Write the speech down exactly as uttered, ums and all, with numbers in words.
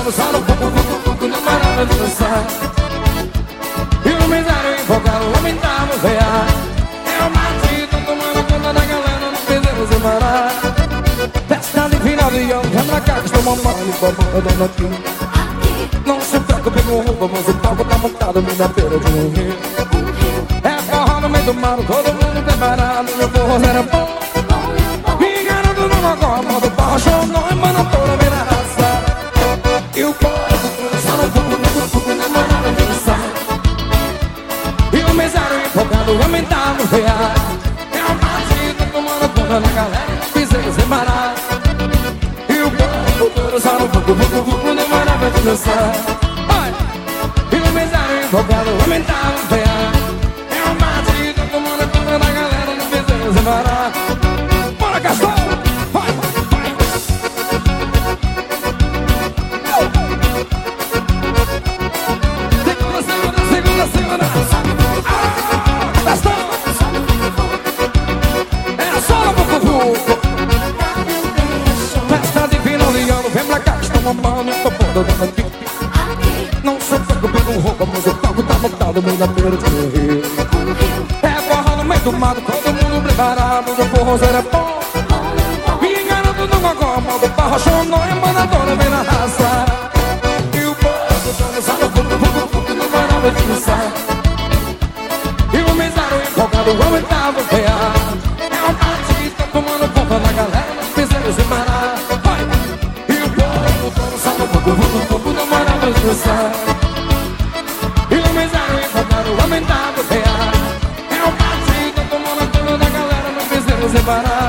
dançando só no buco, buco, buco, não parava de dançar. E o misério empolgado lamentava o vear. Eu bati, tô tomando conta da galera, não fizemos separar. Festa de final de ano, vem pra cá que estou mamando, babando, dando aqui. Não se preocupe com roupa, mas o palco tá montado na beira de um rio. É forró no meio do mar, todo mundo preparado, meu forró era bom. Me garanto no gogó, modo barra, show, não é mano, toda vira raça. E o povo só no buco, buco, buco, não mandava dançar. E o mesário empolgado lamentava o vear. Eu bati, tô tomando conta da galera, fiz eles separar. E o povo todo só no buco, buco, buco, não mandava dançar. E o mesário empolgado lamentava o vear. Eu bati, tô tomando conta da galera, não fiz eles separar. Bora, Gastão! Vai, vai! Segunda, segunda, segunda, segunda! Ah, Gastão! É só no buco-buco. Festa de final de ano, vem pra cá que estou mamando, tô pondo dando aqui. Não se preocupe com roupa, mas o palco tá montado no meio da beira do rio. É forró no meio do mato, todo mundo preparado, o forró era bom. Me garanto no gogó, modo barra, show, não é mandadora, vem na raça. E o povo dançando, buco, buco, buco, não parava de dançar. E o mesário empolgado aumentava o vear. É um artista tomando conta da galera, não fizeram separar. E o povo dançando, buco, buco, buco, não parava de dançar. E o mesário empolgado aumentava o vear. É um artista tomando conta da galera, não fizeram separar.